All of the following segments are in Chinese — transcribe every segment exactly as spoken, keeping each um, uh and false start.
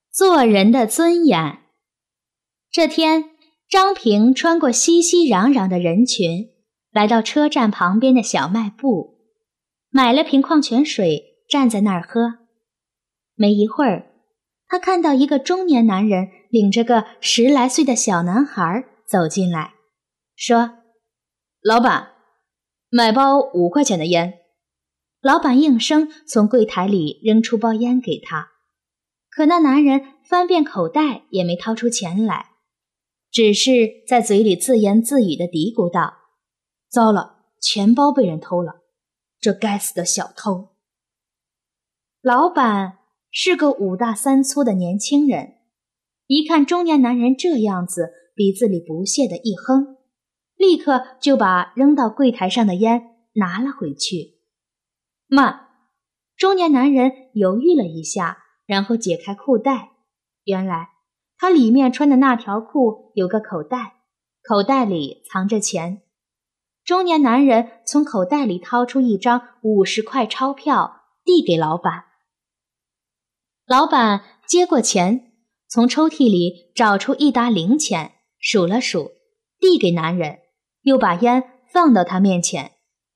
做人的尊严。这天，张平穿过熙熙攘攘的人群，来到车站旁边的小卖部，买了瓶矿泉水，站在那儿喝。没一会儿，他看到一个中年男人领着个十来岁的小男孩走进来，说：“老板，买包五块钱的烟。”老板应声从柜台里扔出包烟给他，可那男人翻遍口袋也没掏出钱来，只是在嘴里自言自语地嘀咕道：“糟了，钱包被人偷了，这该死的小偷。”老板是个五大三粗的年轻人，一看中年男人这样子，鼻子里不屑地一哼，立刻就把扔到柜台上的烟拿了回去。慢！中年男人犹豫了一下，然后解开裤带，原来他里面穿的那条裤有个口袋，口袋里藏着钱。中年男人从口袋里掏出一张五十块钞票，递给老板。老板接过钱，从抽屉里找出一沓零钱，数了数，递给男人，又把烟放到他面前。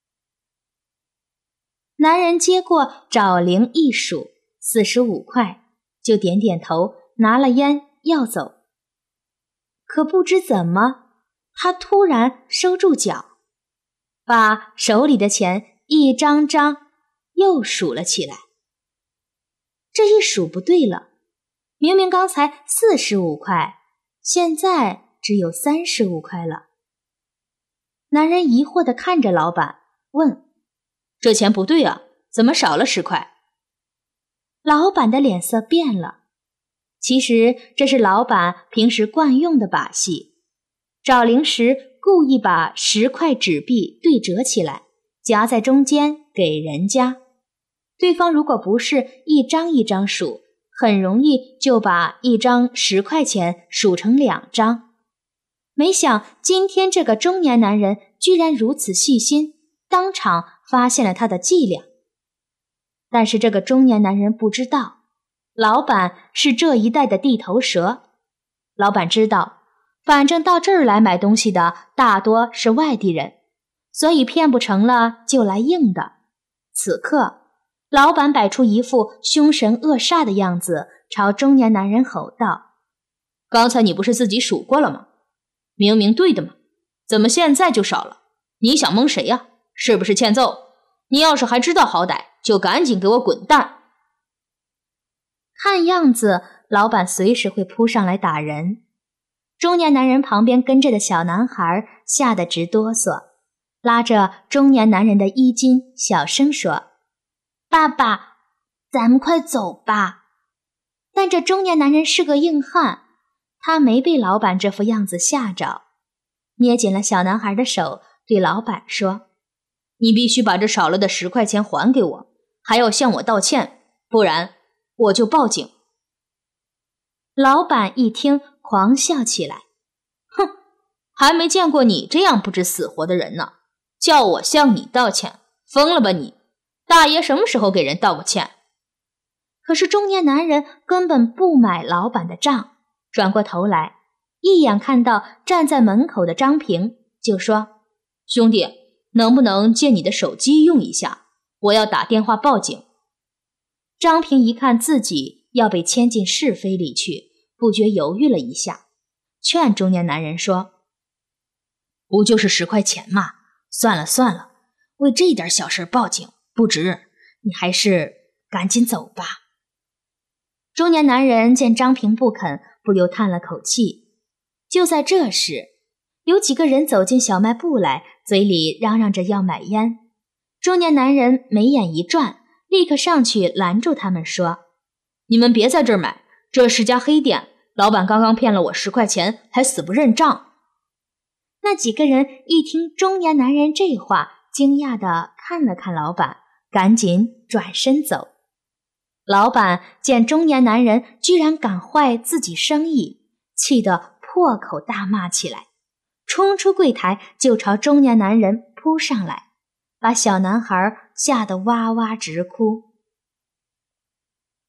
男人接过找零一数，四十五块，就点点头，拿了烟要走。可不知怎么，他突然收住脚，把手里的钱一张张又数了起来。这一数不对了，明明刚才四十五块，现在只有三十五块了。男人疑惑地看着老板，问：“这钱不对啊，怎么少了十块？”老板的脸色变了。其实这是老板平时惯用的把戏，找零时故意把十块纸币对折起来，夹在中间给人家。对方如果不是一张一张数，很容易就把一张十块钱数成两张。没想今天这个中年男人居然如此细心，当场发现了他的伎俩。但是这个中年男人不知道，老板是这一带的地头蛇。老板知道，反正到这儿来买东西的大多是外地人，所以骗不成了就来硬的。此刻，老板摆出一副凶神恶煞的样子，朝中年男人吼道：“刚才你不是自己数过了吗？明明对的嘛，怎么现在就少了？你想蒙谁呀？是不是欠揍？你要是还知道好歹，就赶紧给我滚蛋！”看样子，老板随时会扑上来打人。中年男人旁边跟着的小男孩吓得直哆嗦，拉着中年男人的衣襟，小声说：“爸爸，咱们快走吧。”但这中年男人是个硬汉，他没被老板这副样子吓着，捏紧了小男孩的手，对老板说：“你必须把这少了的十块钱还给我，还要向我道歉，不然我就报警。”老板一听，狂笑起来：“哼，还没见过你这样不知死活的人呢，叫我向你道歉，疯了吧你？大爷什么时候给人道过歉？”可是中年男人根本不买老板的账，转过头来，一眼看到站在门口的张平，就说：“兄弟，能不能借你的手机用一下？我要打电话报警。”张平一看自己要被牵进是非里去，不觉犹豫了一下，劝中年男人说：“不就是十块钱嘛，算了算了，为这点小事报警不值，你还是赶紧走吧。”中年男人见张平不肯，不由叹了口气。就在这时，有几个人走进小卖部来，嘴里嚷嚷着要买烟。中年男人眉眼一转，立刻上去拦住他们说：“你们别在这儿买，这是家黑店，老板刚刚骗了我十块钱，还死不认账。”那几个人一听中年男人这话，惊讶地看了看老板，赶紧转身走。老板见中年男人居然敢坏自己生意，气得破口大骂起来，冲出柜台就朝中年男人扑上来，把小男孩吓得哇哇直哭。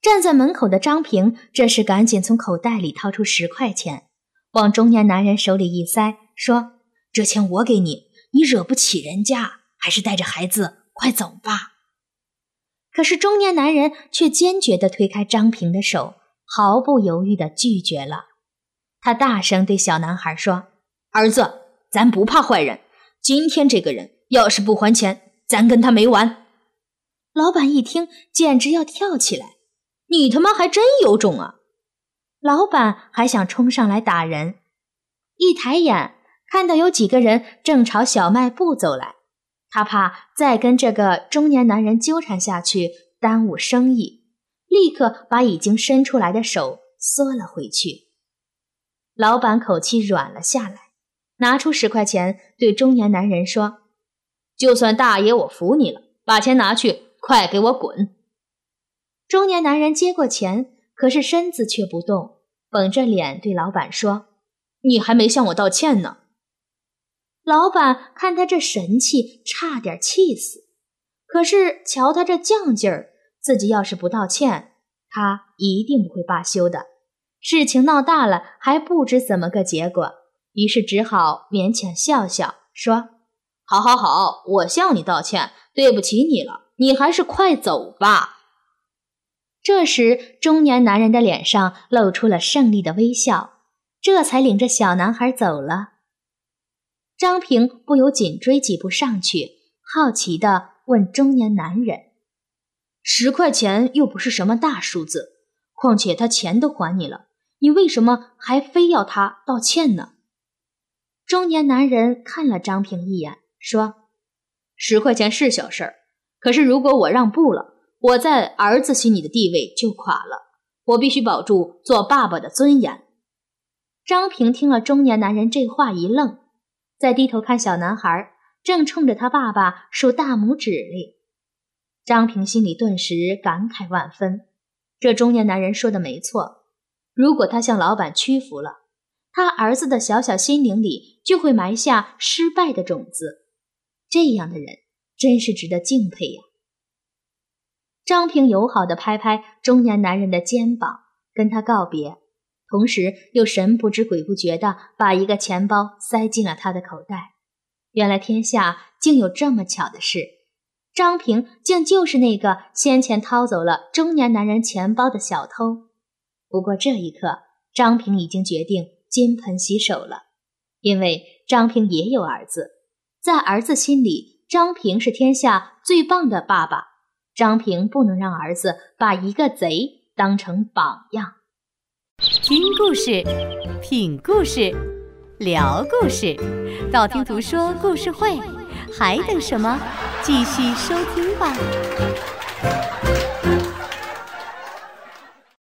站在门口的张平这时赶紧从口袋里掏出十块钱，往中年男人手里一塞，说：“这钱我给你，你惹不起人家，还是带着孩子快走吧。”可是中年男人却坚决地推开张平的手，毫不犹豫地拒绝了。他大声对小男孩说：“儿子，咱不怕坏人，今天这个人要是不还钱，咱跟他没完。”老板一听简直要跳起来：“你他妈还真有种啊！”老板还想冲上来打人，一抬眼看到有几个人正朝小卖部走来，他怕再跟这个中年男人纠缠下去耽误生意，立刻把已经伸出来的手缩了回去。老板口气软了下来，拿出十块钱对中年男人说：“就算大爷我服你了，把钱拿去，快给我滚！”中年男人接过钱，可是身子却不动，绷着脸对老板说：“你还没向我道歉呢。”老板看他这神气，差点气死。可是瞧他这犟劲儿，自己要是不道歉，他一定不会罢休的。事情闹大了，还不知怎么个结果，于是只好勉强笑笑，说：“好好好，我向你道歉，对不起你了，你还是快走吧。”这时，中年男人的脸上露出了胜利的微笑，这才领着小男孩走了。张平不由紧追几步上去，好奇地问中年男人：“十块钱又不是什么大数字，况且他钱都还你了，你为什么还非要他道歉呢？”中年男人看了张平一眼，说：“十块钱是小事儿，可是如果我让步了，我在儿子心里的地位就垮了，我必须保住做爸爸的尊严。”张平听了中年男人这话一愣，再低头看小男孩，正冲着他爸爸竖大拇指哩。张平心里顿时感慨万分，这中年男人说的没错，如果他向老板屈服了，他儿子的小小心灵里就会埋下失败的种子，这样的人真是值得敬佩呀。张平友好地拍拍中年男人的肩膀，跟他告别，同时又神不知鬼不觉地把一个钱包塞进了他的口袋。原来天下竟有这么巧的事，张平竟就是那个先前掏走了中年男人钱包的小偷。不过这一刻，张平已经决定金盆洗手了，因为张平也有儿子，在儿子心里，张平是天下最棒的爸爸，张平不能让儿子把一个贼当成榜样。 听故事，品故事，聊故事，道听途说故事会，还等什么？继续收听吧。